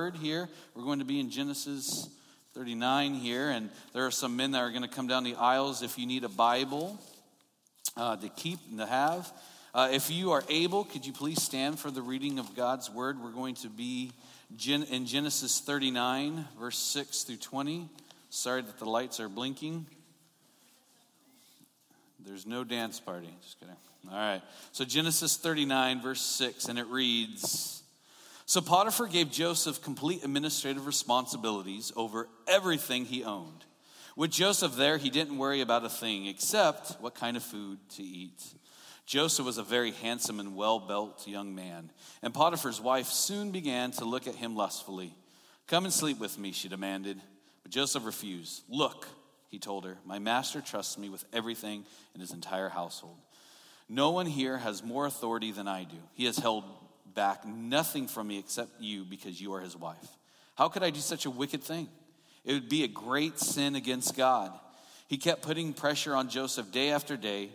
word here. We're going to be in Genesis 39 here, and there are some men that are going to come down the aisles if you need a Bible to keep and to have. If you are able, could you please stand for the reading of God's word? We're going to be in Genesis 39, verse 6 through 20. Sorry that the lights are blinking. There's no dance party. Just kidding. All right. So Genesis 39, verse 6, and it reads, "So Potiphar gave Joseph complete administrative responsibilities over everything he owned. With Joseph there, he didn't worry about a thing except what kind of food to eat. Joseph was a very handsome and well-built young man, and Potiphar's wife soon began to look at him lustfully. 'Come and sleep with me,' she demanded. But Joseph refused. 'Look,' he told her, 'my master trusts me with everything in his entire household. No one here has more authority than I do. He has held back nothing from me except you because you are his wife. How could I do such a wicked thing? It would be a great sin against God.' He kept putting pressure on Joseph day after day.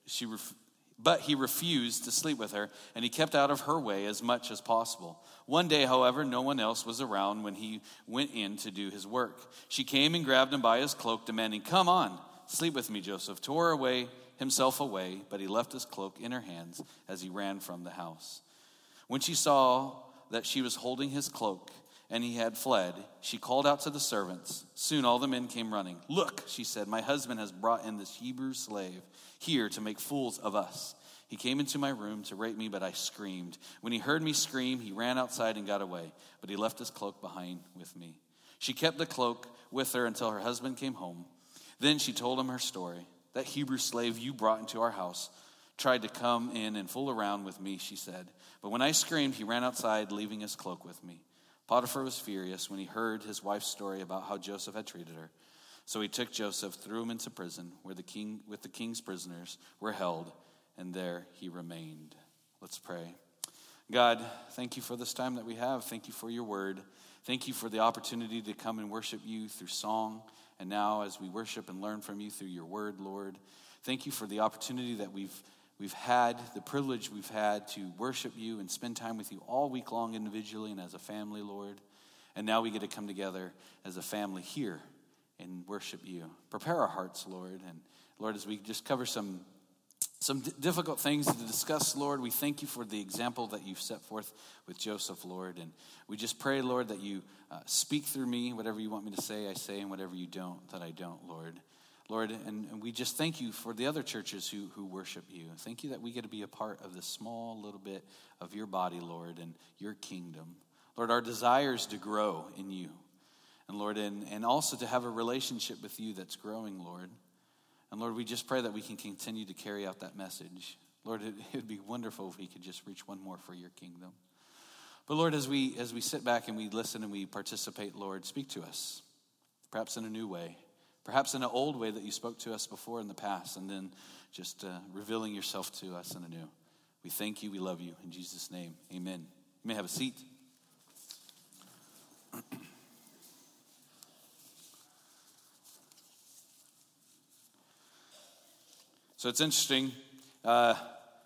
But he refused to sleep with her, and he kept out of her way as much as possible. One day, however, no one else was around when he went in to do his work. She came and grabbed him by his cloak, demanding, 'Come on, sleep with me.' Joseph tore himself away, but he left his cloak in her hands as he ran from the house. When she saw that she was holding his cloak and he had fled, she called out to the servants. Soon all the men came running. 'Look,' she said, 'my husband has brought in this Hebrew slave here to make fools of us. He came into my room to rape me, but I screamed. When he heard me scream, he ran outside and got away, but he left his cloak behind with me.' She kept the cloak with her until her husband came home. Then she told him her story. 'That Hebrew slave you brought into our house tried to come in and fool around with me,' she said. 'But when I screamed, he ran outside, leaving his cloak with me.' Potiphar was furious when he heard his wife's story about how Joseph had treated her. So he took Joseph, threw him into prison where the king's prisoners were held, and there he remained." Let's pray. God, thank you for this time that we have. Thank you for your word. Thank you for the opportunity to come and worship you through song. And now as we worship and learn from you through your word, Lord, thank you for the opportunity that we've had, the privilege we've had to worship you and spend time with you all week long individually and as a family, Lord. And now we get to come together as a family here and worship you. Prepare our hearts, Lord. And Lord, as we just cover some difficult things to discuss, Lord, we thank you for the example that you've set forth with Joseph, Lord. And we just pray, Lord, that you speak through me. Whatever you want me to say, I say, and whatever you don't, that I don't, Lord. Lord, and we just thank you for the other churches who worship you. Thank you that we get to be a part of this small little bit of your body, Lord, and your kingdom. Lord, our desire is to grow in you. And Lord, and also to have a relationship with you that's growing, Lord. And Lord, we just pray that we can continue to carry out that message. Lord, it would be wonderful if we could just reach one more for your kingdom. But Lord, as we sit back and we listen and we participate, Lord, speak to us, perhaps in a new way, perhaps in an old way that you spoke to us before in the past, and then just revealing yourself to us in a new. We thank you, we love you. In Jesus' name, amen. You may have a seat. So it's interesting. How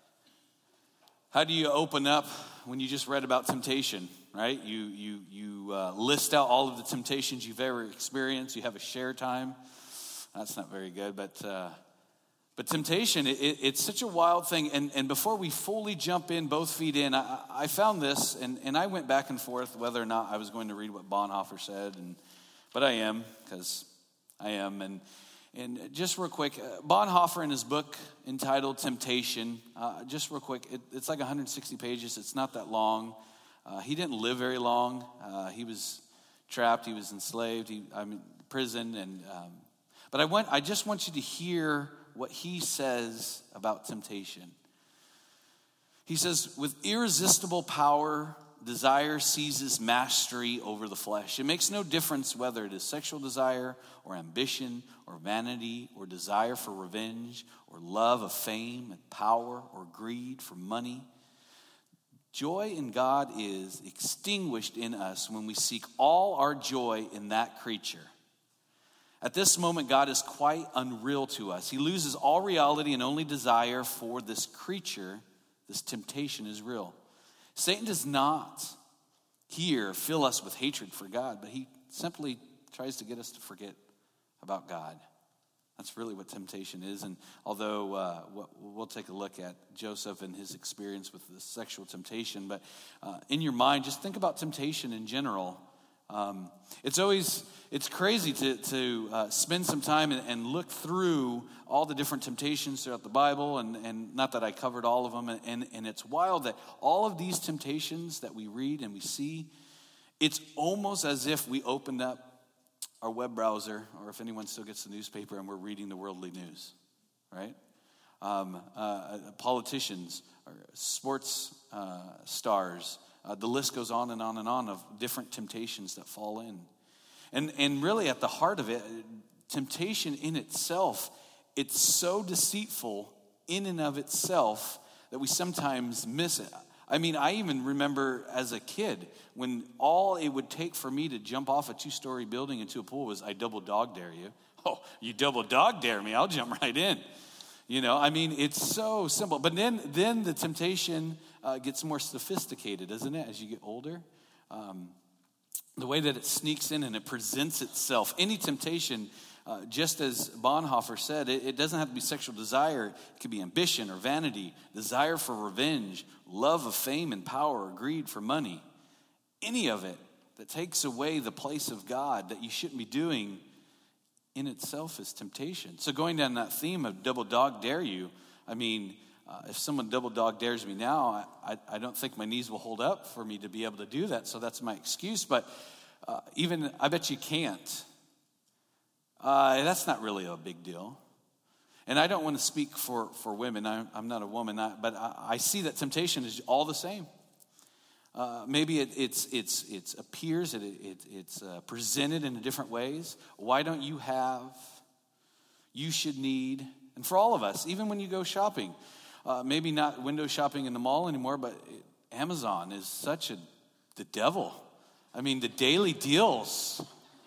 do you open up when you just read about temptation, right? You list out all of the temptations you've ever experienced. You have a share time. That's not very good, but temptation, it's such a wild thing. And before we fully jump in, both feet in, I found this, and I went back and forth whether or not I was going to read what Bonhoeffer said, but I am, because I am. And just real quick, Bonhoeffer in his book entitled Temptation, just real quick, it's like 160 pages. It's not that long. He didn't live very long. He was trapped. He was enslaved. Prison. But I just want you to hear what he says about temptation. He says, with irresistible power, desire seizes mastery over the flesh. It makes no difference whether it is sexual desire or ambition or vanity or desire for revenge or love of fame and power or greed for money. Joy in God is extinguished in us when we seek all our joy in that creature. At this moment, God is quite unreal to us. He loses all reality and only desire for this creature. This temptation is real. Satan does not hear fill us with hatred for God, but he simply tries to get us to forget about God. That's really what temptation is. And although we'll take a look at Joseph and his experience with the sexual temptation, but in your mind, just think about temptation in general. It's crazy to spend some time and look through all the different temptations throughout the Bible, and not that I covered all of them, and it's wild that all of these temptations that we read and we see, it's almost as if we opened up our web browser, or if anyone still gets the newspaper, and we're reading the worldly news, right? Politicians, or sports stars, the list goes on and on and on of different temptations that fall in. And really at the heart of it, temptation in itself, it's so deceitful in and of itself that we sometimes miss it. I mean, I even remember as a kid when all it would take for me to jump off a 2-story building into a pool was, I double dog dare you. Oh, you double dog dare me, I'll jump right in. You know, I mean, it's so simple. But then the temptation gets more sophisticated, doesn't it, as you get older? The way that it sneaks in and it presents itself. Any temptation, just as Bonhoeffer said, it doesn't have to be sexual desire. It could be ambition or vanity, desire for revenge, love of fame and power, or greed for money. Any of it that takes away the place of God that you shouldn't be doing in itself is temptation. So going down that theme of double dog dare you, I mean, if someone double dog dares me now, I don't think my knees will hold up for me to be able to do that, so that's my excuse. But even, I bet you can't. That's not really a big deal. And I don't want to speak for women. I'm not a woman, but I see that temptation is all the same. Maybe it appears, it's presented in different ways. Why don't you have? You should need. And for all of us, even when you go shopping, maybe not window shopping in the mall anymore, but Amazon is the devil. I mean, the daily deals.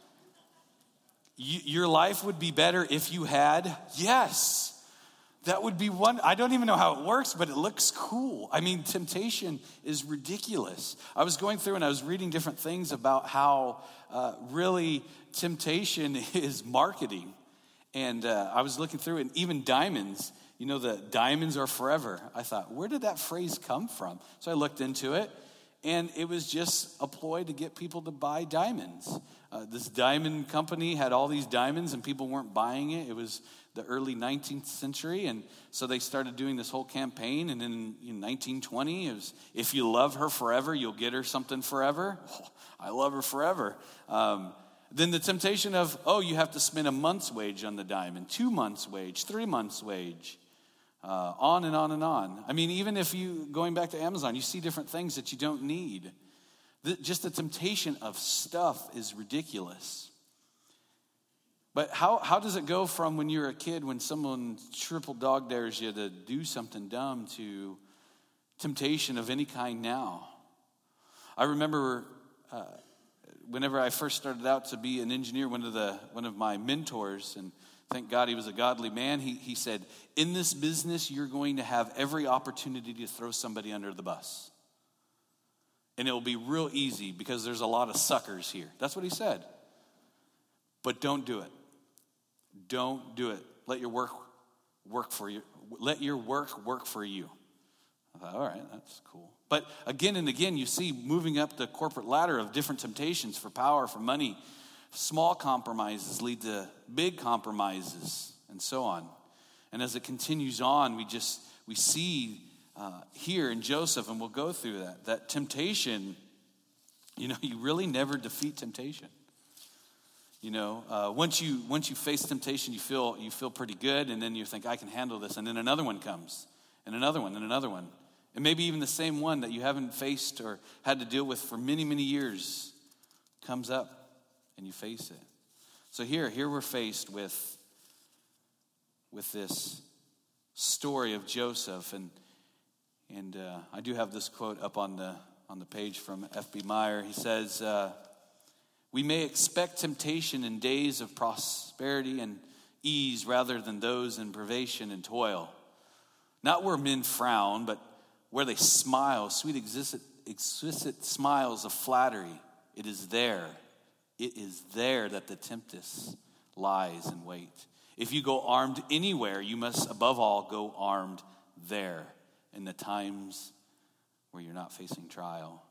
Your life would be better if you had, yes, that would be one. I don't even know how it works, but it looks cool. I mean, temptation is ridiculous. I was going through and I was reading different things about how really temptation is marketing. And I was looking through, and even diamonds, you know, the diamonds are forever. I thought, where did that phrase come from? So I looked into it, and it was just a ploy to get people to buy diamonds. This diamond company had all these diamonds and people weren't buying it. It was the early 19th century, and so they started doing this whole campaign. And in 1920, it was, if you love her forever, you'll get her something forever. Oh, I love her forever. Then the temptation of, you have to spend a month's wage on the diamond, 2 months' wage, 3 months' wage, on and on and on. I mean, even if going back to Amazon, you see different things that you don't need. Just the temptation of stuff is ridiculous. But how does it go from when you're a kid, when someone triple dog dares you to do something dumb, to temptation of any kind now? I remember whenever I first started out to be an engineer, one of my mentors, and thank God he was a godly man, he said, in this business, you're going to have every opportunity to throw somebody under the bus. And it will be real easy because there's a lot of suckers here. That's what he said. But don't do it. Don't do it. Let your work for you. Let your work work for you. I thought, all right, that's cool. But again and again, you see moving up the corporate ladder of different temptations for power, for money. Small compromises lead to big compromises, and so on. And as it continues on, we see here in Joseph, and we'll go through that temptation, you really never defeat temptation. Once you face temptation, you feel pretty good, and then you think, I can handle this, and then another one comes, and another one, and another one. And maybe even the same one that you haven't faced or had to deal with for many, many years comes up, and you face it. So here we're faced with this story of Joseph, and I do have this quote up on the page from F.B. Meyer. He says, we may expect temptation in days of prosperity and ease rather than those in privation and toil. Not where men frown, but where they smile, sweet exquisite smiles of flattery. It is there. It is there that the temptress lies in wait. If you go armed anywhere, you must above all go armed there in the times where you're not facing trial.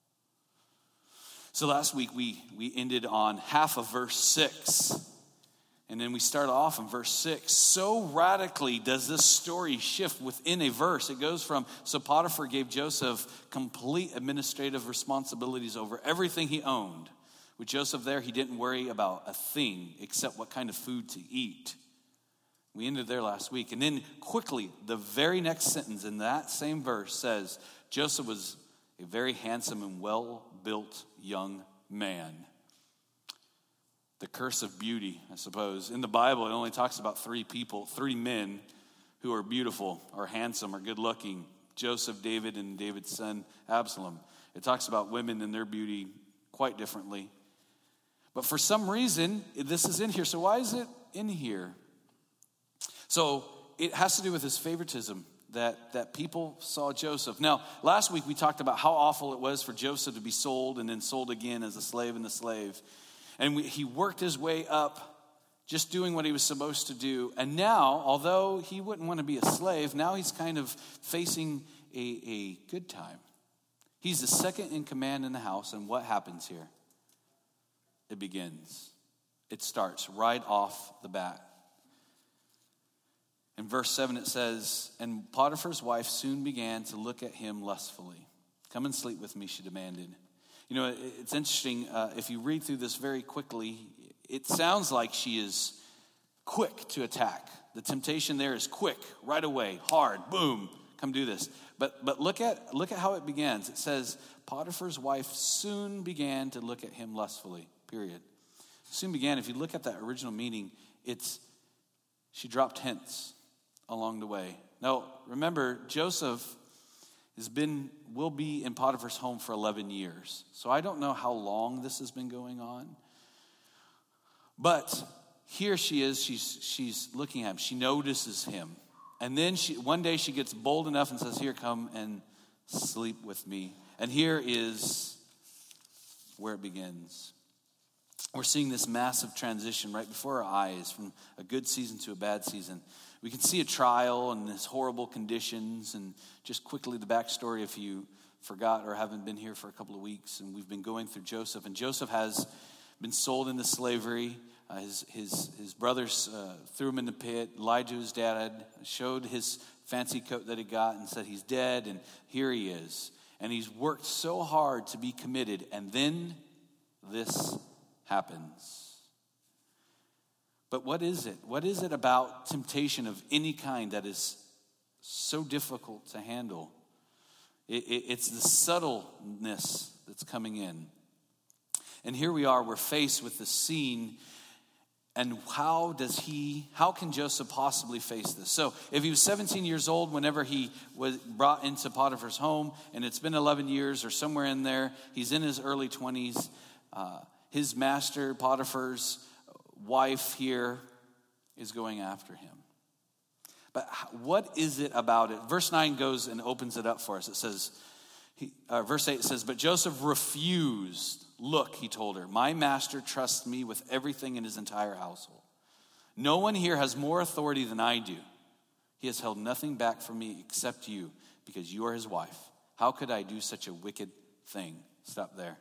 So last week we ended on half of verse 6. And then we start off in verse 6. So radically does this story shift within a verse. It goes from, so Potiphar gave Joseph complete administrative responsibilities over everything he owned. With Joseph there, he didn't worry about a thing except what kind of food to eat. We ended there last week. And then quickly, the very next sentence in that same verse says, Joseph was a very handsome and well-built young man. The curse of beauty, I suppose. In the Bible, it only talks about 3 people, 3 men who are beautiful or handsome or good-looking. Joseph, David, and David's son, Absalom. It talks about women and their beauty quite differently. But for some reason, this is in here. So why is it in here? So it has to do with his favoritism, that people saw Joseph. Now, last week we talked about how awful it was for Joseph to be sold and then sold again as a slave and a slave. And he worked his way up just doing what he was supposed to do. And now, although he wouldn't want to be a slave, now he's kind of facing a good time. He's the second in command in the house, and what happens here? It begins. It starts right off the bat. In verse 7 it says, and Potiphar's wife soon began to look at him lustfully. Come and sleep with me, she demanded. You know, it's interesting, if you read through this very quickly, it sounds like she is quick to attack. The temptation there is quick, right away, hard, boom, come do this. But look at how it begins. It says, Potiphar's wife soon began to look at him lustfully, period. Soon began, if you look at that original meaning, she dropped hints along the way. Now, remember, Joseph will be in Potiphar's home for 11 years. So I don't know how long this has been going on. But here she is, she's looking at him. She notices him. And then one day she gets bold enough and says, here, come and sleep with me. And here is where it begins. We're seeing this massive transition right before our eyes from a good season to a bad season. We can see a trial and his horrible conditions, and just quickly the backstory if you forgot or haven't been here for a couple of weeks. And we've been going through Joseph, and Joseph has been sold into slavery. His brothers threw him in the pit, lied to his dad, showed his fancy coat that he got and said he's dead, and here he is. And he's worked so hard to be committed, and then this happens. But what is it? What is it about temptation of any kind that is so difficult to handle? It's the subtleness that's coming in. And here we are, we're faced with the scene. And how can Joseph possibly face this? So if he was 17 years old whenever he was brought into Potiphar's home, and it's been 11 years or somewhere in there, he's in his early 20s, his master, Potiphar's wife here, is going after him. But what is it about it? Verse 9 goes and opens it up for us. It says, verse 8 says, but Joseph refused. Look, he told her, my master trusts me with everything in his entire household. No one here has more authority than I do. He has held nothing back from me except you, because you are his wife. How could I do such a wicked thing? Stop there.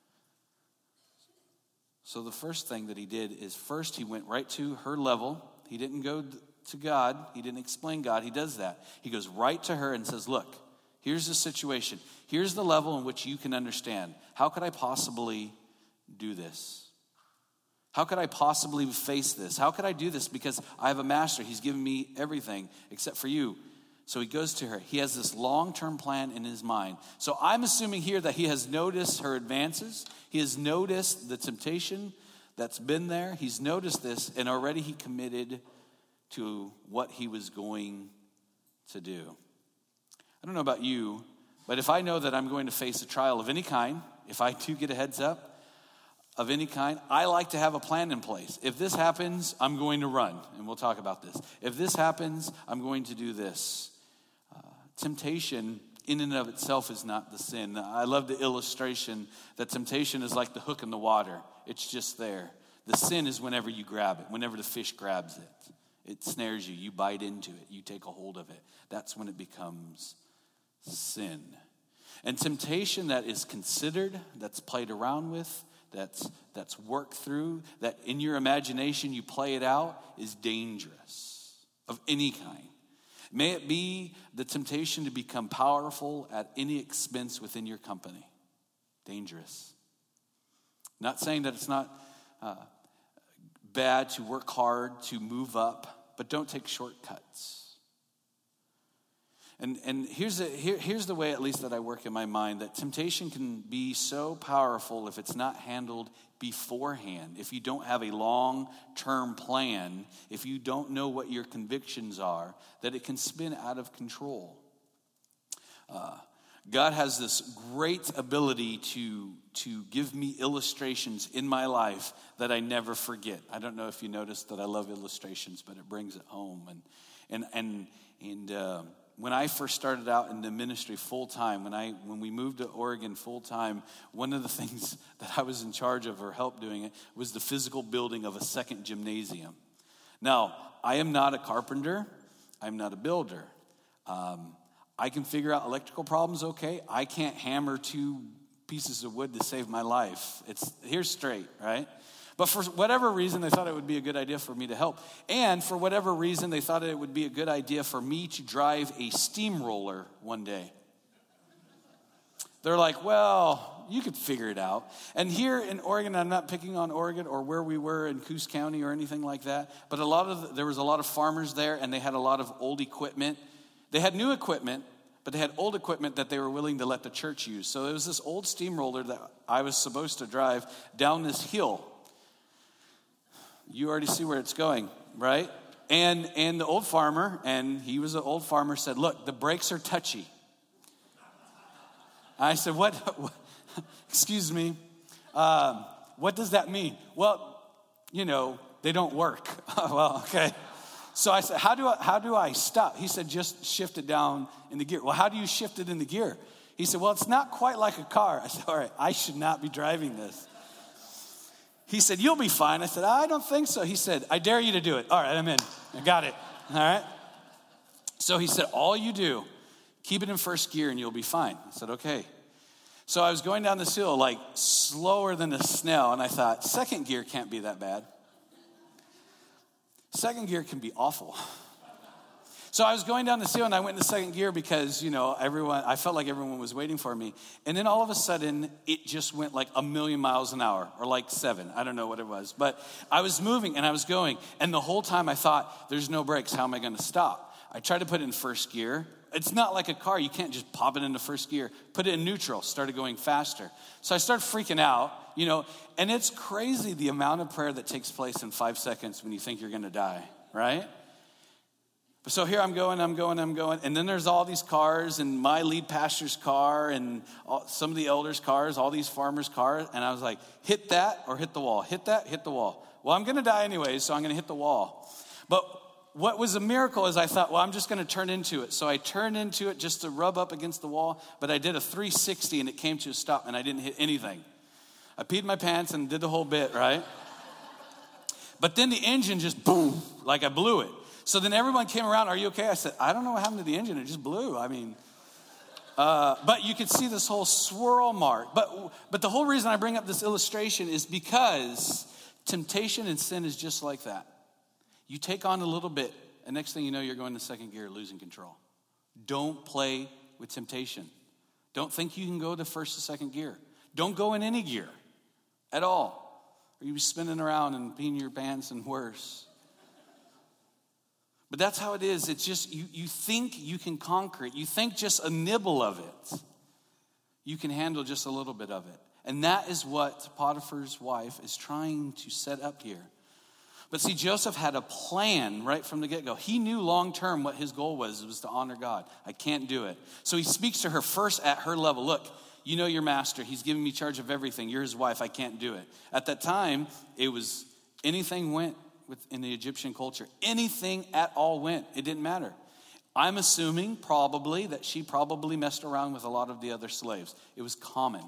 So the first thing that he did is first he went right to her level. He didn't go to God. He didn't explain God. He does that. He goes right to her and says, look, here's the situation. Here's the level in which you can understand. How could I possibly do this? How could I possibly face this? How could I do this? Because I have a master. He's given me everything except for you. So he goes to her. He has this long-term plan in his mind. So I'm assuming here that he has noticed her advances. He has noticed the temptation that's been there. He's noticed this, and already he committed to what he was going to do. I don't know about you, but if I know that I'm going to face a trial of any kind, if I do get a heads up of any kind, I like to have a plan in place. If this happens, I'm going to run, and we'll talk about this. If this happens, I'm going to do this. Temptation in and of itself is not the sin. I love the illustration that temptation is like the hook in the water. It's just there. The sin is whenever you grab it, whenever the fish grabs it. It snares you. You bite into it. You take a hold of it. That's when it becomes sin. And temptation that is considered, that's played around with, that's worked through, that in your imagination you play it out, is dangerous of any kind. May it be the temptation to become powerful at any expense within your company. Dangerous. Not saying that it's not bad to work hard, to move up, but don't take shortcuts. And here's the way, at least that I work in my mind, that temptation can be so powerful if it's not handled beforehand, if you don't have a long-term plan, if you don't know what your convictions are, that it can spin out of control. God has this great ability to give me illustrations in my life that I never forget. I don't know if you noticed that I love illustrations, but it brings it home. And when I first started out in the ministry full time, when we moved to Oregon full time, one of the things that I was in charge of or helped doing it was the physical building of a second gymnasium. Now, I am not a carpenter. I'm not a builder. I can figure out electrical problems okay. I can't hammer 2 pieces of wood to save my life. Here's straight, right? But for whatever reason, they thought it would be a good idea for me to help. And for whatever reason, they thought it would be a good idea for me to drive a steamroller one day. They're like, well, you could figure it out. And here in Oregon, I'm not picking on Oregon or where we were in Coos County or anything like that, but there was a lot of farmers there, and they had a lot of old equipment. They had new equipment, but they had old equipment that they were willing to let the church use. So it was this old steamroller that I was supposed to drive down this hill. You already see where it's going, right? And the old farmer, and he was an old farmer, said, look, the brakes are touchy. I said, what? Excuse me. What does that mean? Well, they don't work. Well, okay. So I said, how do I stop? He said, just shift it down in the gear. Well, how do you shift it in the gear? He said, well, it's not quite like a car. I said, all right, I should not be driving this. He said, you'll be fine. I said, I don't think so. He said, I dare you to do it. All right, I'm in. I got it. All right. So he said, all you do, keep it in first gear and you'll be fine. I said, okay. So I was going down this hill like slower than a snail, and I thought, second gear can't be that bad. Second gear can be awful. So I was going down this hill and I went into second gear because, I felt like everyone was waiting for me. And then all of a sudden, it just went like 1,000,000 miles an hour or like 7. I don't know what it was. But I was moving and I was going. And the whole time I thought, there's no brakes. How am I going to stop? I tried to put it in first gear. It's not like a car. You can't just pop it into first gear. Put it in neutral. Started going faster. So I started freaking out, And it's crazy the amount of prayer that takes place in 5 seconds when you think you're going to die, right? So here I'm going, and then there's all these cars, and my lead pastor's car, and some of the elders' cars, all these farmers' cars, and I was like, hit that or hit the wall, hit that, hit the wall. Well, I'm going to die anyway, so I'm going to hit the wall. But what was a miracle is I thought, well, I'm just going to turn into it. So I turned into it just to rub up against the wall, but I did a 360, and it came to a stop, and I didn't hit anything. I peed my pants and did the whole bit, right? But then the engine just boom, like I blew it. So then everyone came around, are you okay? I said, I don't know what happened to the engine. It just blew. But you could see this whole swirl mark. But the whole reason I bring up this illustration is because temptation and sin is just like that. You take on a little bit, and next thing you know, you're going to second gear, losing control. Don't play with temptation. Don't think you can go to first or second gear. Don't go in any gear at all. Or you'll be spinning around and peeing your pants and worse. But that's how it is. It's just, you think you can conquer it. You think just a nibble of it. You can handle just a little bit of it. And that is what Potiphar's wife is trying to set up here. But see, Joseph had a plan right from the get-go. He knew long-term what his goal was. It was to honor God. I can't do it. So he speaks to her first at her level. Look, you know your master. He's giving me charge of everything. You're his wife. I can't do it. At that time, it was anything went in the Egyptian culture. Anything at all went. It didn't matter. I'm assuming probably that she probably messed around with a lot of the other slaves. It was common.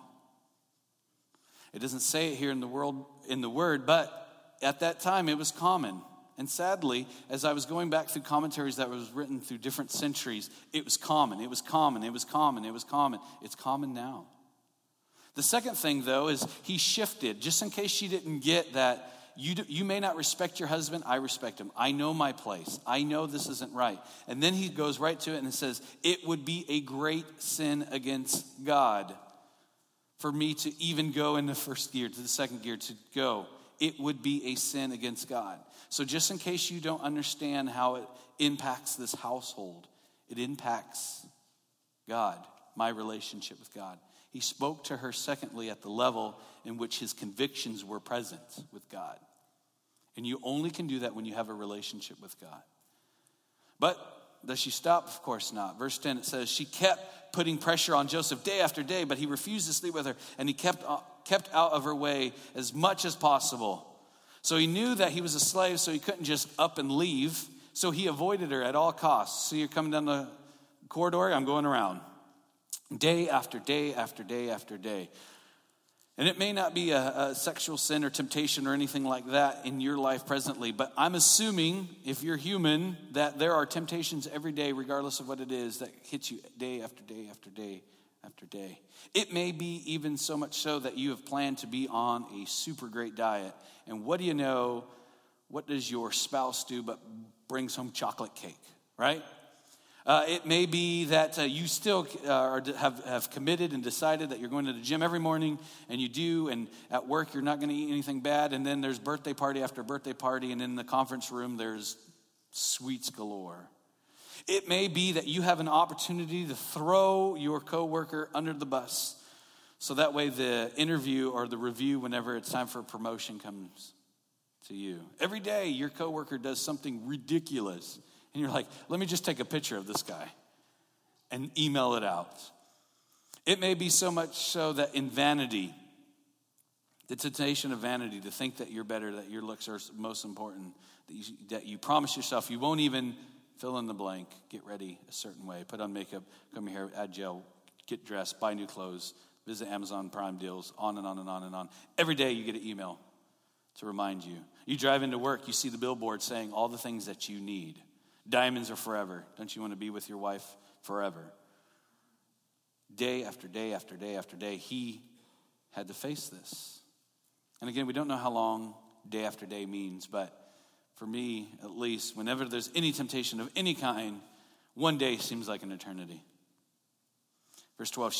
It doesn't say it here in the word, but at that time it was common. And sadly, as I was going back through commentaries that was written through different centuries, it was common, it was common, it was common, it was common. It's common now. The second thing, though, is he shifted. Just in case she didn't get that, you may not respect your husband, I respect him. I know my place. I know this isn't right. And then he goes right to it and says, it would be a great sin against God for me to even go in the first gear, to the second gear, to go. It would be a sin against God. So just in case you don't understand how it impacts this household, it impacts God, my relationship with God. He spoke to her, secondly, at the level in which his convictions were present with God. And you only can do that when you have a relationship with God. But does she stop? Of course not. Verse 10, it says, she kept putting pressure on Joseph day after day, but he refused to sleep with her, and he kept out of her way as much as possible. So he knew that he was a slave, so he couldn't just up and leave. So he avoided her at all costs. So you're coming down the corridor, I'm going around. Day after day after day after day. And it may not be a sexual sin or temptation or anything like that in your life presently, but I'm assuming, if you're human, that there are temptations every day, regardless of what it is, that hits you day after day after day after day. It may be even so much so that you have planned to be on a super great diet. And what do you know? What does your spouse do but brings home chocolate cake, right? It may be that you still have committed and decided that you're going to the gym every morning, and you do, and at work you're not going to eat anything bad, and then there's birthday party after birthday party, and in the conference room there's sweets galore. It may be that you have an opportunity to throw your coworker under the bus, so that way the interview or the review, whenever it's time for a promotion, comes to you. Every day your coworker does something ridiculous. And you're like, let me just take a picture of this guy and email it out. It may be so much so that in vanity, the temptation of vanity, to think that you're better, that your looks are most important, that you promise yourself you won't even fill in the blank, get ready a certain way, put on makeup, comb your hair, add gel, get dressed, buy new clothes, visit Amazon Prime deals, on and on and on and on. Every day you get an email to remind you. You drive into work, you see the billboard saying all the things that you need. Diamonds are forever. Don't you want to be with your wife forever? Day after day after day after day, he had to face this. And again, we don't know how long day after day means, but for me, at least, whenever there's any temptation of any kind, one day seems like an eternity. Verse 12,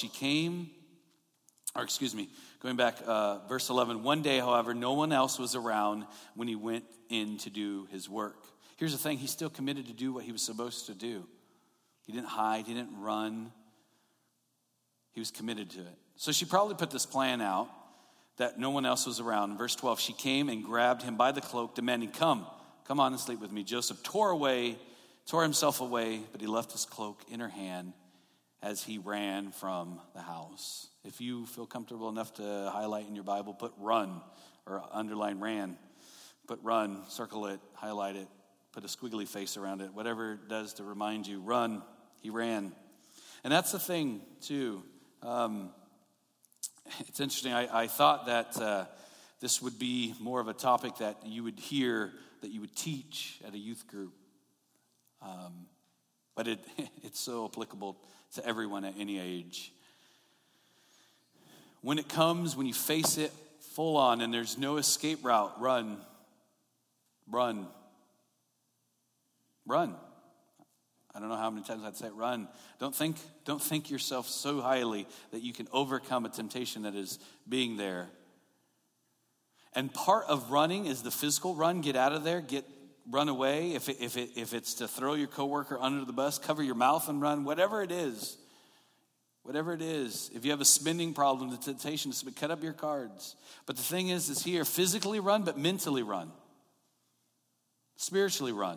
going back, verse 11, one day, however, no one else was around when he went in to do his work. Here's the thing, he's still committed to do what he was supposed to do. He didn't hide, he didn't run. He was committed to it. So she probably put this plan out that no one else was around. In verse 12, she came and grabbed him by the cloak, demanding, come on and sleep with me. Joseph tore himself away, but he left his cloak in her hand as he ran from the house. If you feel comfortable enough to highlight in your Bible, put run or underline ran. Put run, circle it, highlight it. Put a squiggly face around it, whatever it does to remind you, run, he ran. And that's the thing, too. It's interesting. I thought that this would be more of a topic that you would hear, that you would teach at a youth group. But it's so applicable to everyone at any age. When you face it full on and there's no escape route, run. Run. Run. I don't know how many times I'd say run. Don't think yourself so highly that you can overcome a temptation that is being there. And part of running is the physical run. Get out of there. Run away. If it's to throw your coworker under the bus, cover your mouth and run. Whatever it is. If you have a spending problem, the temptation is to cut up your cards. But the thing is here, physically run, but mentally run. Spiritually run.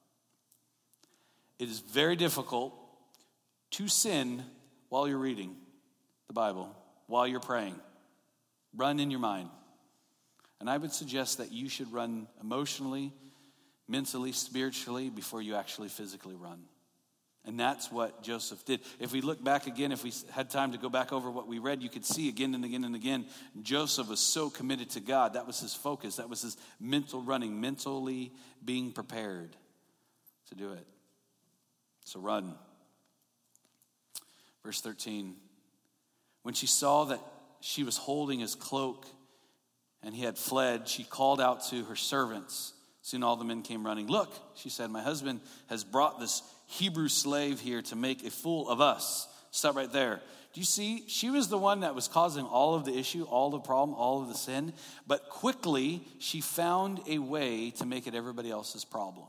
It is very difficult to sin while you're reading the Bible, while you're praying. Run in your mind. And I would suggest that you should run emotionally, mentally, spiritually, before you actually physically run. And that's what Joseph did. If we look back again, if we had time to go back over what we read, you could see again and again and again, Joseph was so committed to God. That was his focus. That was his mental running, mentally being prepared to do it. So run. Verse 13. When she saw that she was holding his cloak and he had fled, she called out to her servants. Soon all the men came running. Look, she said, my husband has brought this Hebrew slave here to make a fool of us. Stop right there. Do you see? She was the one that was causing all of the issue, all the problem, all of the sin. But quickly, she found a way to make it everybody else's problem.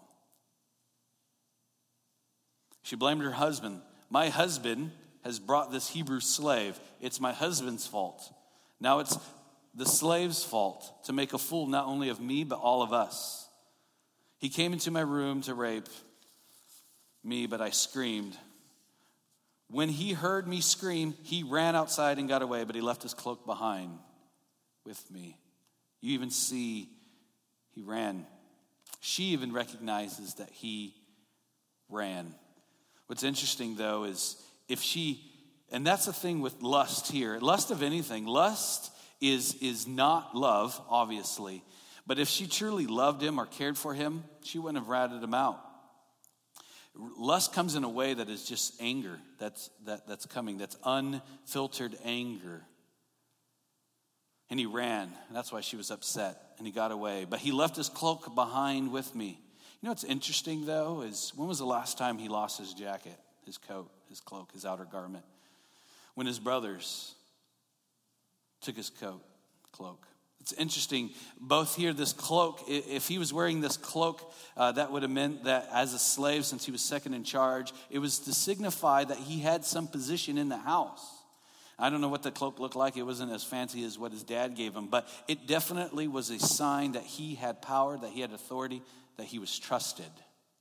She blamed her husband. My husband has brought this Hebrew slave. It's my husband's fault. Now it's the slave's fault to make a fool not only of me, but all of us. He came into my room to rape me, but I screamed. When he heard me scream, he ran outside and got away, but he left his cloak behind with me. You even see he ran. She even recognizes that he ran. What's interesting, though, is if she, and that's the thing with lust here. Lust of anything. Lust is not love, obviously. But if she truly loved him or cared for him, she wouldn't have ratted him out. Lust comes in a way that is just anger that's coming. That's unfiltered anger. And he ran. And that's why she was upset. And he got away. But he left his cloak behind with me. You know what's interesting, though, is when was the last time he lost his jacket, his coat, his cloak, his outer garment? When his brothers took his cloak. It's interesting, both here, this cloak, if he was wearing this cloak, that would have meant that as a slave, since he was second in charge, it was to signify that he had some position in the house. I don't know what the cloak looked like. It wasn't as fancy as what his dad gave him, but it definitely was a sign that he had power, that he had authority, that he was trusted.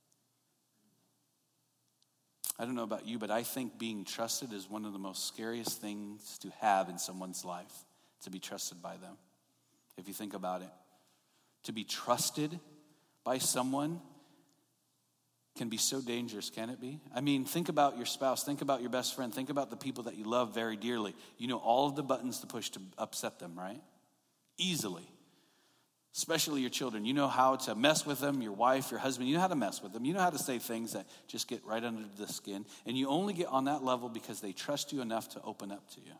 I don't know about you, but I think being trusted is one of the most scariest things to have in someone's life, to be trusted by them. If you think about it, to be trusted by someone can be so dangerous, can it be? I mean, think about your spouse, think about your best friend, think about the people that you love very dearly. You know all of the buttons to push to upset them, right? Easily. Especially your children. You know how to mess with them, your wife, your husband. You know how to mess with them. You know how to say things that just get right under the skin. And you only get on that level because they trust you enough to open up to you.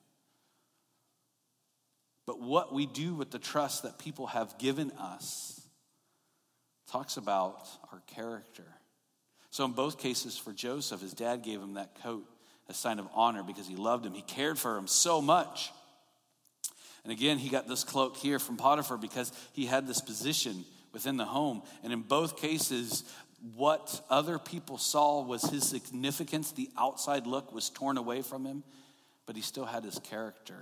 But what we do with the trust that people have given us talks about our character. So in both cases for Joseph, his dad gave him that coat, a sign of honor because he loved him. He cared for him so much. And again, he got this cloak here from Potiphar because he had this position within the home. And in both cases, what other people saw was his significance. The outside look was torn away from him, but he still had his character.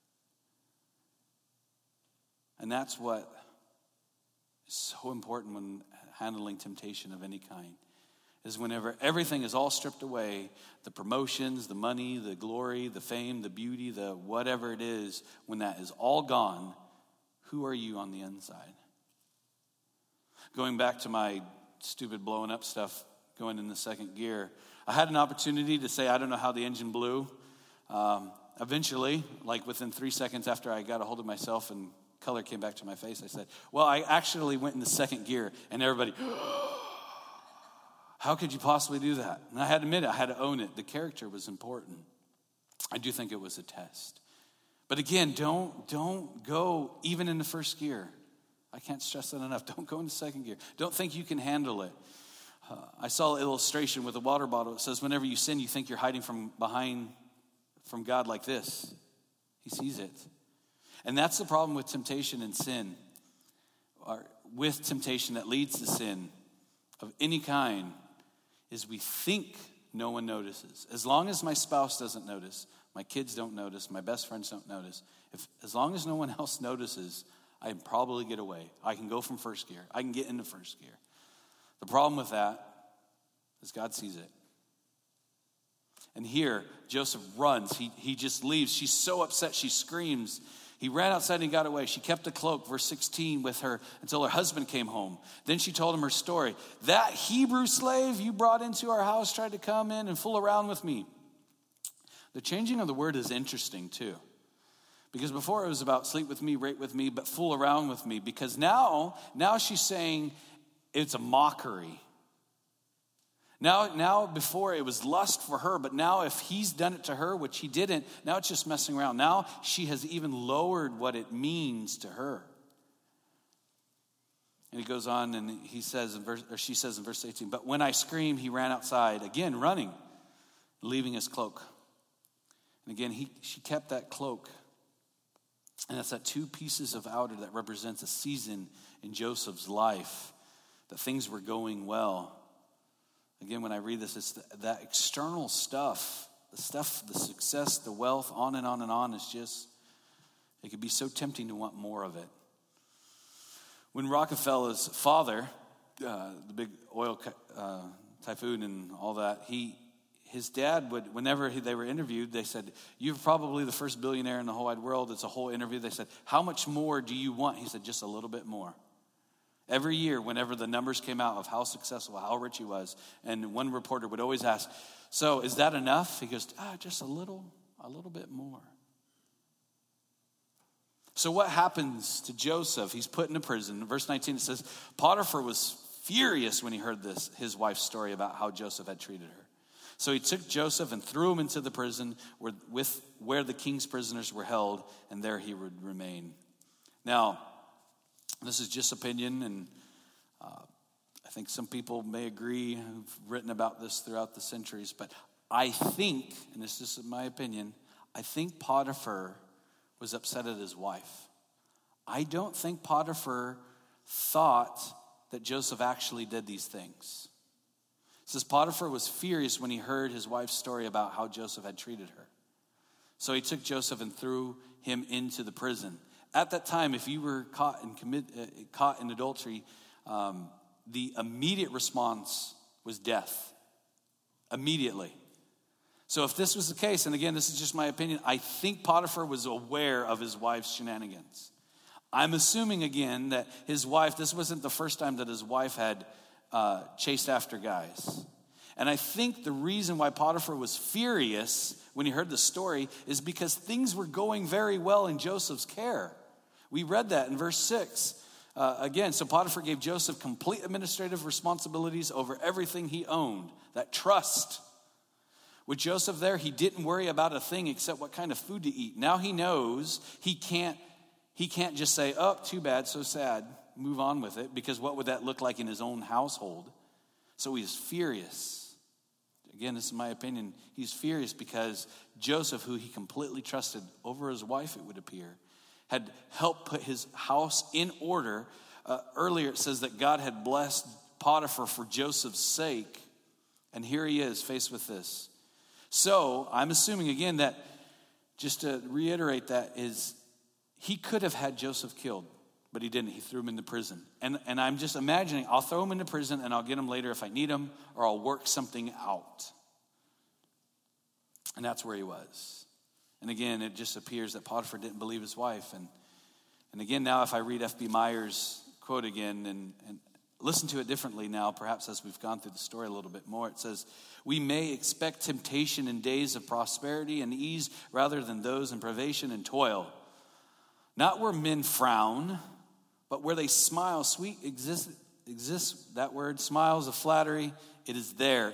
And that's what is so important when handling temptation of any kind, is whenever everything is all stripped away, the promotions, the money, the glory, the fame, the beauty, the whatever it is, when that is all gone, who are you on the inside? Going back to my stupid blowing up stuff, going in the second gear, I had an opportunity to say, I don't know how the engine blew. Eventually, like within 3 seconds after I got a hold of myself and color came back to my face, I said, well, I actually went in the second gear. And everybody, how could you possibly do that? And I had to admit it. I had to own it. The character was important. I do think it was a test. But again, don't go even in the first gear. I can't stress that enough. Don't go in the second gear. Don't think you can handle it. I saw an illustration with a water bottle. It says whenever you sin, you think you're hiding from God like this. He sees it. And that's the problem with temptation and sin, or with temptation that leads to sin of any kind, is we think no one notices. As long as my spouse doesn't notice, my kids don't notice, my best friends don't notice, as long as no one else notices, I can probably get away. I can go from first gear. I can get into first gear. The problem with that is God sees it. And here, Joseph runs. He just leaves. She's so upset, she screams. He ran outside and he got away. She kept the cloak, verse 16, with her until her husband came home. Then she told him her story. That Hebrew slave you brought into our house tried to come in and fool around with me. The changing of the word is interesting too. Because before it was about sleep with me, rape with me, but fool around with me. Because now she's saying it's a mockery. Now before it was lust for her, but now if he's done it to her, which he didn't, now it's just messing around. Now she has even lowered what it means to her. And he goes on and she says in verse 18, but when I screamed, he ran outside, again running, leaving his cloak. And again, she kept that cloak. And that's that 2 pieces of outer that represents a season in Joseph's life, that things were going well. Again, when I read this, it's that external stuff, the success, the wealth, on and on and on, is just, it could be so tempting to want more of it. When Rockefeller's father, the big oil typhoon and all that, his dad would, whenever they were interviewed, they said, you're probably the first billionaire in the whole wide world. It's a whole interview. They said, how much more do you want? He said, just a little bit more. Every year, whenever the numbers came out of how successful, how rich he was, and one reporter would always ask, so is that enough? He goes, just a little bit more. So what happens to Joseph? He's put into prison. In verse 19, it says, Potiphar was furious when he heard his wife's story about how Joseph had treated her. So he took Joseph and threw him into the prison where the king's prisoners were held, and there he would remain. Now, this is just opinion, and I think some people may agree who've written about this throughout the centuries, but I think, and this is my opinion, I think Potiphar was upset at his wife. I don't think Potiphar thought that Joseph actually did these things. It says Potiphar was furious when he heard his wife's story about how Joseph had treated her. So he took Joseph and threw him into the prison. At that time, if you were caught in adultery, the immediate response was death. Immediately. So if this was the case, and again, this is just my opinion, I think Potiphar was aware of his wife's shenanigans. I'm assuming again that his wife, this wasn't the first time that his wife had chased after guys. And I think the reason why Potiphar was furious when he heard the story is because things were going very well in Joseph's care. We read that in verse 6. Again, so Potiphar gave Joseph complete administrative responsibilities over everything he owned. That trust. With Joseph there, he didn't worry about a thing except what kind of food to eat. Now he knows he can't just say, oh, too bad, so sad, move on with it, because what would that look like in his own household? So he's furious. Again, this is my opinion. He's furious because Joseph, who he completely trusted over his wife, it would appear, had helped put his house in order. Earlier it says that God had blessed Potiphar for Joseph's sake. And here he is faced with this. So I'm assuming again that, just to reiterate that, is he could have had Joseph killed, but he didn't. He threw him into prison. And I'm just imagining, I'll throw him into prison and I'll get him later if I need him, or I'll work something out. And that's where he was. And again, it just appears that Potiphar didn't believe his wife. And again, now if I read F.B. Meyer's quote again and listen to it differently now, perhaps as we've gone through the story a little bit more, it says, we may expect temptation in days of prosperity and ease rather than those in privation and toil. Not where men frown, but where they smile. Sweet exists, that word, smiles of flattery. It is there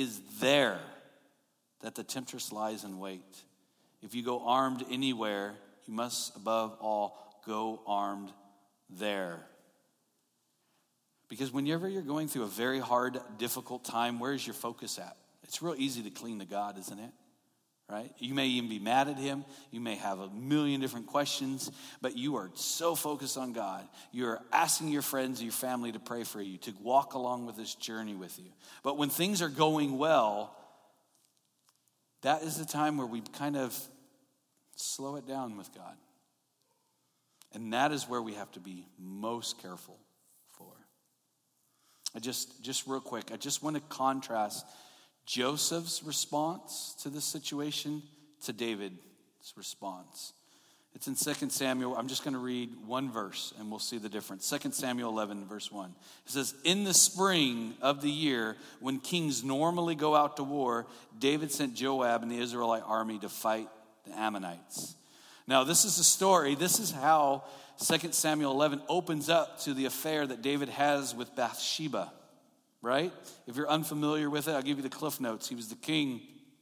that the temptress lies in wait. If you go armed anywhere, you must above all go armed there. Because whenever you're going through a very hard, difficult time, where's your focus at? It's real easy to cling to God, isn't it? Right? You may even be mad at him. You may have a million different questions, but you are so focused on God. You're asking your friends and your family to pray for you, to walk along with this journey with you. But when things are going well, that is the time where we kind of slow it down with God. And that is where we have to be most careful for. Just real quick, I just want to contrast Joseph's response to this situation to David's response. It's in 2 Samuel. I'm just going to read one verse and we'll see the difference. 2 Samuel 11, verse 1. It says, in the spring of the year, when kings normally go out to war, David sent Joab and the Israelite army to fight the Ammonites. Now, this is a story. This is how 2 Samuel 11 opens up to the affair that David has with Bathsheba, right? If you're unfamiliar with it, I'll give you the cliff notes. He was the king.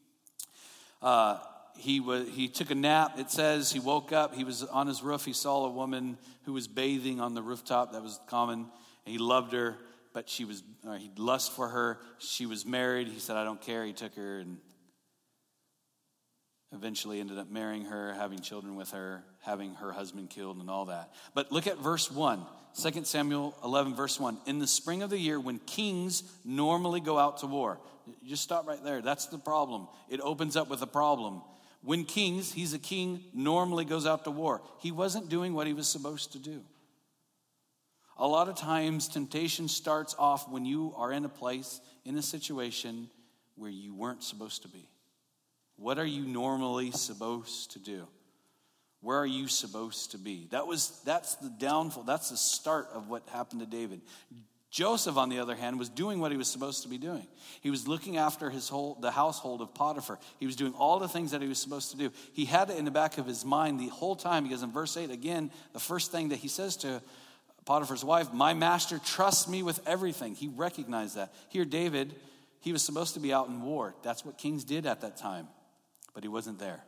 He took a nap. It says he woke up. He was on his roof. He saw a woman who was bathing on the rooftop. That was common. And he loved her, but he lust for her. She was married. He said, I don't care. He took her and eventually ended up marrying her, having children with her, having her husband killed and all that. But look at verse 1, 2 Samuel 11, verse 1. In the spring of the year, when kings normally go out to war. You just stop right there. That's the problem. It opens up with a problem. When kings, he's a king, normally goes out to war. He wasn't doing what he was supposed to do. A lot of times, temptation starts off when you are in a place, in a situation where you weren't supposed to be. What are you normally supposed to do? Where are you supposed to be? That's the downfall. That's the start of what happened to David. Joseph, on the other hand, was doing what he was supposed to be doing. He was looking after the household of Potiphar. He was doing all the things that he was supposed to do. He had it in the back of his mind the whole time, because in verse 8, again, the first thing that he says to Potiphar's wife, my master trusts me with everything. He recognized that. Here, David, he was supposed to be out in war. That's what kings did at that time. But he wasn't there.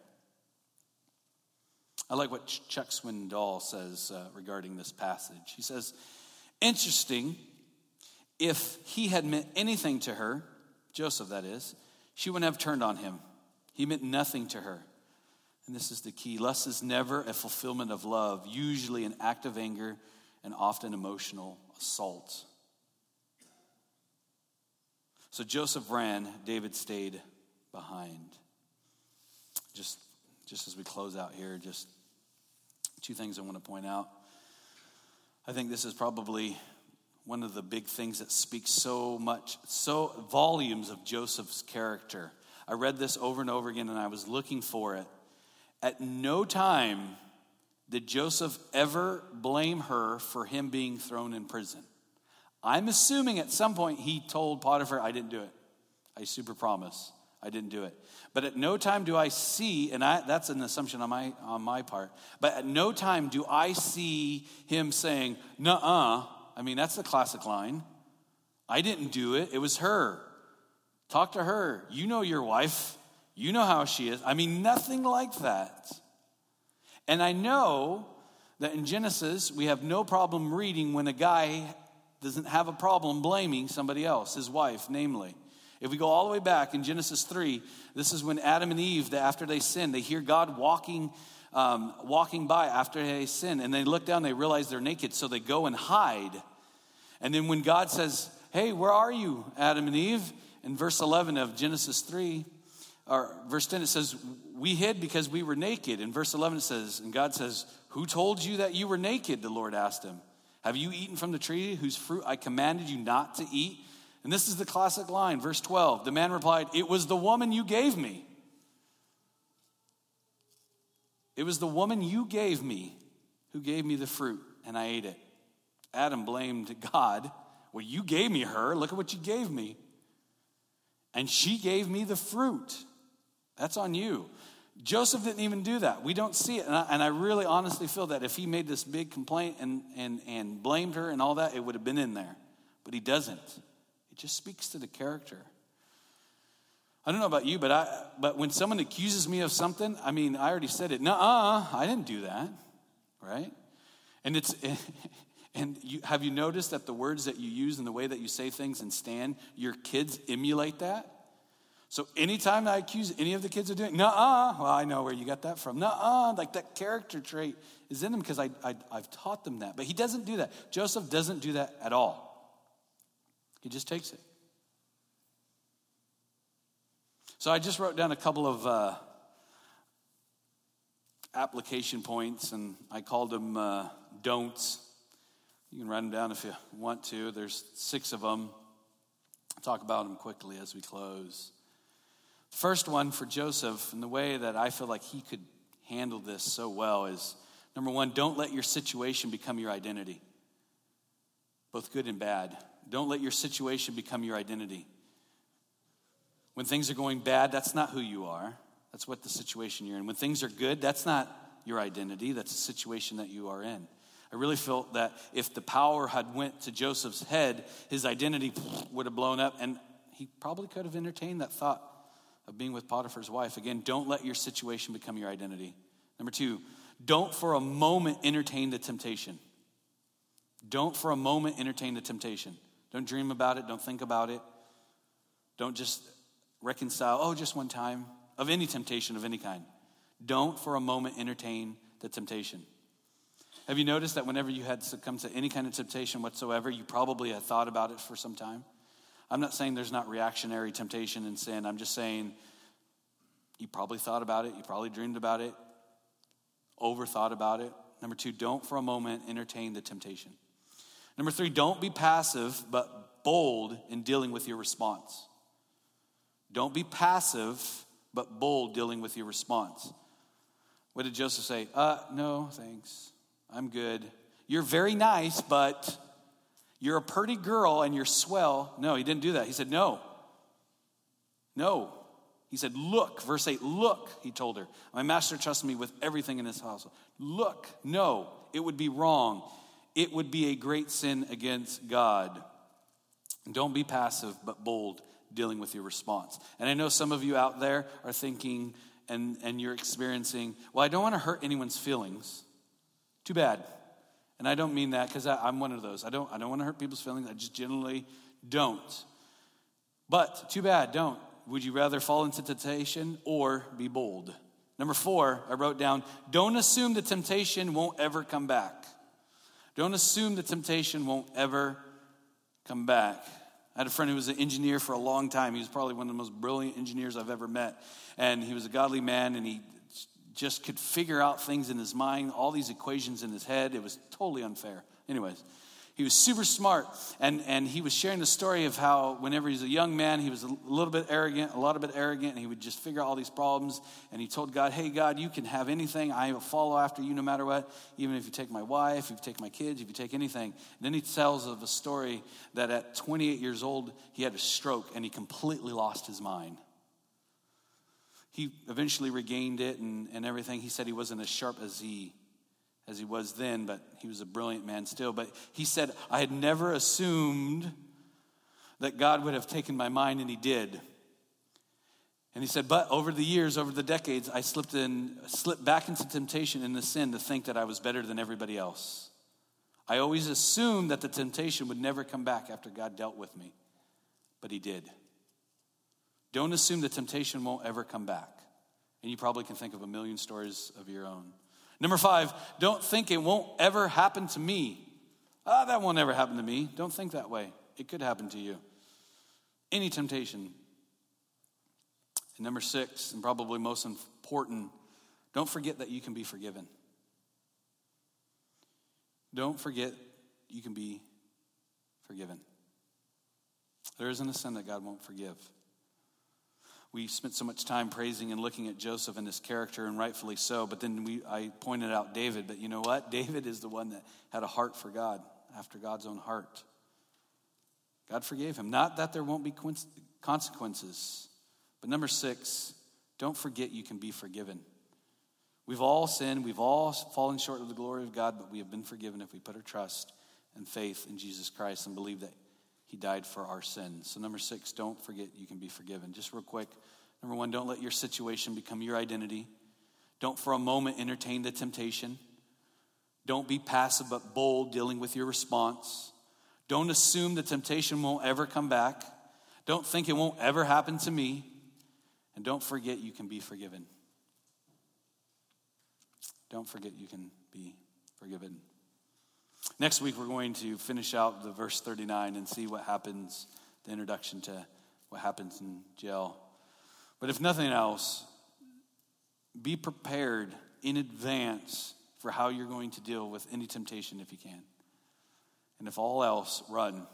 I like what Chuck Swindoll says regarding this passage. He says, interesting, if he had meant anything to her, Joseph that is, she wouldn't have turned on him. He meant nothing to her. And this is the key. Lust is never a fulfillment of love, usually an act of anger and often emotional assault. So Joseph ran, David stayed behind. Just as we close out here, just two things I want to point out. I think this is probably one of the big things that speaks so volumes of Joseph's character. I read this over and over again and I was looking for it. At no time did Joseph ever blame her for him being thrown in prison. I'm assuming at some point he told Potiphar, I didn't do it. I super promise. I didn't do it. But at no time do I see, and that's an assumption on my part, but at no time do I see him saying, nuh-uh. I mean, that's the classic line. I didn't do it. It was her. Talk to her. You know your wife. You know how she is. I mean, nothing like that. And I know that in Genesis, we have no problem reading when a guy doesn't have a problem blaming somebody else, his wife, namely. If we go all the way back in Genesis 3, this is when Adam and Eve, after they sinned, they hear God walking by after they sin, and they look down, they realize they're naked, so they go and hide. And then when God says, hey, where are you, Adam and Eve? In verse 11 of Genesis 3, or verse 10, it says, we hid because we were naked. In verse 11 it says, and God says, who told you that you were naked? The Lord asked him. Have you eaten from the tree whose fruit I commanded you not to eat? And this is the classic line, verse 12. The man replied, it was the woman you gave me. It was the woman you gave me who gave me the fruit, and I ate it. Adam blamed God. Well, you gave me her. Look at what you gave me. And she gave me the fruit. That's on you. Joseph didn't even do that. We don't see it. And I really honestly feel that if he made this big complaint and blamed her and all that, it would have been in there. But he doesn't. It just speaks to the character. I don't know about you, but when someone accuses me of something, I mean, I already said it. Nuh-uh, I didn't do that, right? And have you noticed that the words that you use and the way that you say things and stand, your kids emulate that? So anytime I accuse any of the kids of doing, nuh-uh, well, I know where you got that from. Nuh-uh, like that character trait is in them because I've taught them that. But he doesn't do that. Joseph doesn't do that at all. He just takes it. So I just wrote down a couple of application points, and I called them don'ts. You can write them down if you want to. There's 6 of them. I'll talk about them quickly as we close. The first one for Joseph, in the way that I feel like handled this so well is, number one, don't let your situation become your identity. Both good and bad. Don't let your situation become your identity. When things are going bad, that's not who you are. That's what the situation you're in. When things are good, that's not your identity. That's the situation that you are in. I really felt that if the power had went to Joseph's head, his identity would have blown up, and he probably could have entertained that thought of being with Potiphar's wife. Again, don't let your situation become your identity. Number two, don't for a moment entertain the temptation. Don't for a moment entertain the temptation. Don't dream about it. Don't think about it. Don't just reconcile, just one time, of any temptation of any kind. Don't for a moment entertain the temptation. Have you noticed that whenever you had succumbed to any kind of temptation whatsoever, you probably had thought about it for some time? I'm not saying there's not reactionary temptation and sin. I'm just saying you probably thought about it. You probably dreamed about it. Overthought about it. Number two, don't for a moment entertain the temptation. Number three, don't be passive but bold in dealing with your response. Don't be passive but bold dealing with your response. What did Joseph say? No, thanks. I'm good. You're very nice, but you're a pretty girl and you're swell. No, he didn't do that. He said, no. No. He said, look. Verse 8, look, he told her. My master trusts me with everything in his household. Look. No, it would be wrong. It would be a great sin against God. Don't be passive, but bold dealing with your response. And I know some of you out there are thinking and you're experiencing, well, I don't want to hurt anyone's feelings. Too bad. And I don't mean that because I'm one of those. I don't want to hurt people's feelings. I just generally don't. But too bad, don't. Would you rather fall into temptation or be bold? Number 4, I wrote down, don't assume the temptation won't ever come back. Don't assume the temptation won't ever come back. I had a friend who was an engineer for a long time. He was probably one of the most brilliant engineers I've ever met. And he was a godly man, and he just could figure out things in his mind, all these equations in his head. It was totally unfair. Anyways, he was super smart, and he was sharing the story of how whenever he was a young man, he was a lot bit arrogant, and he would just figure out all these problems. And he told God, hey, God, you can have anything. I will follow after you no matter what, even if you take my wife, if you take my kids, if you take anything. And then he tells of a story that at 28 years old, he had a stroke, and he completely lost his mind. He eventually regained it and everything. He said he wasn't as sharp as he was then, but he was a brilliant man still. But he said, I had never assumed that God would have taken my mind, and he did. And he said, but over the years, over the decades, I slipped back into temptation and the sin to think that I was better than everybody else. I always assumed that the temptation would never come back after God dealt with me, but he did. Don't assume the temptation won't ever come back. And you probably can think of a million stories of your own. Number 5, don't think it won't ever happen to me. That won't ever happen to me. Don't think that way. It could happen to you. Any temptation. And number 6, and probably most important, don't forget that you can be forgiven. Don't forget you can be forgiven. There isn't a sin that God won't forgive. We spent so much time praising and looking at Joseph and his character, and rightfully so. But then I pointed out David. But you know what? David is the one that had a heart for God, after God's own heart. God forgave him. Not that there won't be consequences. But number 6, don't forget you can be forgiven. We've all sinned. We've all fallen short of the glory of God, but we have been forgiven if we put our trust and faith in Jesus Christ and believe that he died for our sins. So number 6, don't forget you can be forgiven. Just real quick. Number 1, don't let your situation become your identity. Don't for a moment entertain the temptation. Don't be passive but bold dealing with your response. Don't assume the temptation won't ever come back. Don't think it won't ever happen to me. And don't forget you can be forgiven. Don't forget you can be forgiven. Next week, we're going to finish out the verse 39 and see what happens, the introduction to what happens in jail. But if nothing else, be prepared in advance for how you're going to deal with any temptation if you can. And if all else, run.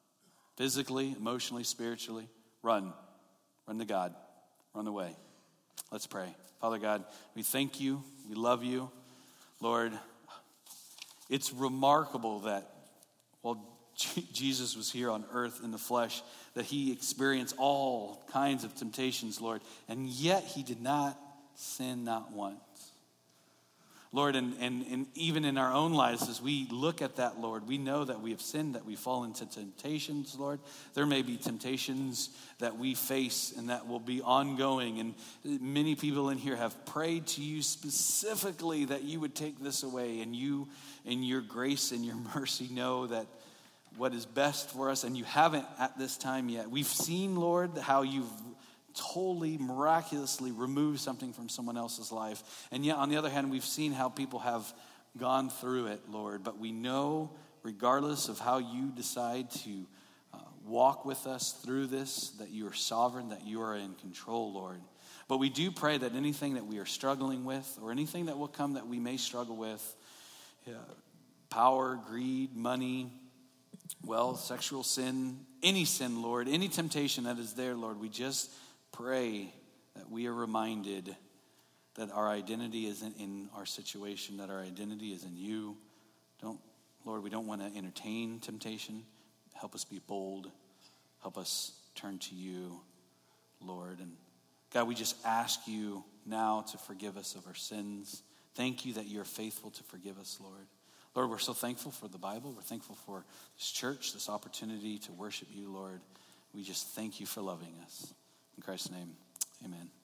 Physically, emotionally, spiritually, run. Run to God. Run away. Let's pray. Father God, we thank you. We love you. Lord, it's remarkable that while Jesus was here on earth in the flesh, that he experienced all kinds of temptations, Lord, and yet he did not sin not once. Lord, and even in our own lives, as we look at that, Lord, we know that we have sinned, that we fall into temptations, Lord. There may be temptations that we face and that will be ongoing. And many people in here have prayed to you specifically that you would take this away. And you, in your grace and your mercy, know that what is best for us, and you haven't at this time yet. We've seen, Lord, how you've totally miraculously remove something from someone else's life. And yet, on the other hand, we've seen how people have gone through it, Lord. But we know, regardless of how you decide to walk with us through this, that you are sovereign, that you are in control, Lord. But we do pray that anything that we are struggling with, or anything that will come that we may struggle with, power, greed, money, wealth, sexual sin, any sin, Lord, any temptation that is there, Lord, we just pray that we are reminded that our identity isn't in our situation, that our identity is in you. Lord, we don't want to entertain temptation. Help us be bold. Help us turn to you, Lord. And God, we just ask you now to forgive us of our sins. Thank you that you're faithful to forgive us, Lord. Lord, we're so thankful for the Bible. We're thankful for this church, this opportunity to worship you, Lord. We just thank you for loving us. In Christ's name, amen.